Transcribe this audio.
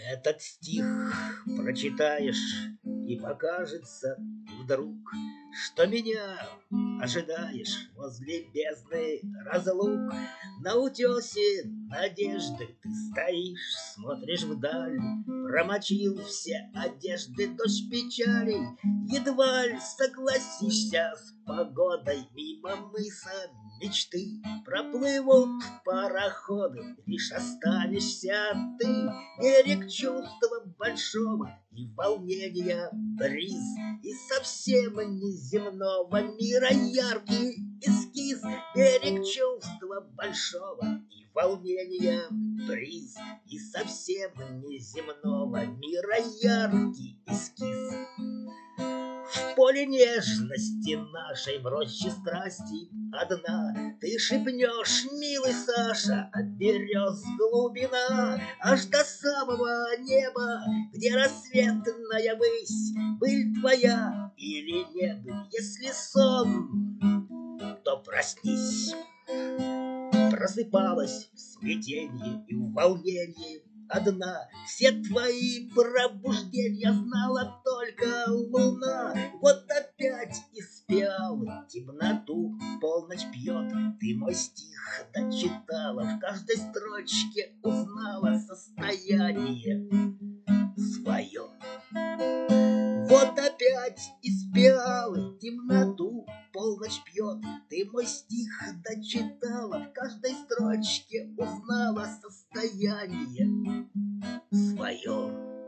Этот стих прочитаешь, и покажется вдруг, что меня ожидаешь возле бездны разлук. На утесе надежды ты стоишь, смотришь вдаль, промочил все одежды, дождь печалей. Едва ли согласишься с погодой, мимо мыса мечты проплывут пароходы, лишь останешься ты. Берег чувства большого и волнения бриз, и совсем неземного мира яркий эскиз. Берег чувства большого и волнения бриз, и совсем неземного мира яркий эскиз. В поле нежности нашей, в роще страсти одна, ты шепнешь, милый Саша, от берез глубина, аж до самого неба, где рассветная высь. Быль твоя или не быль, если сон, то проснись. Просыпалась в смятении и в волнении одна. Все твои пробуждения знала только луна. Вот опять из пиалы темноту полночь пьет. Ты мой стих дочитала, в каждой строчке узнала состояние свое. Вот опять из пиалы темноту полночь пьет. Ты мой стих дочитала, в каждой строчке узнала состояние свое.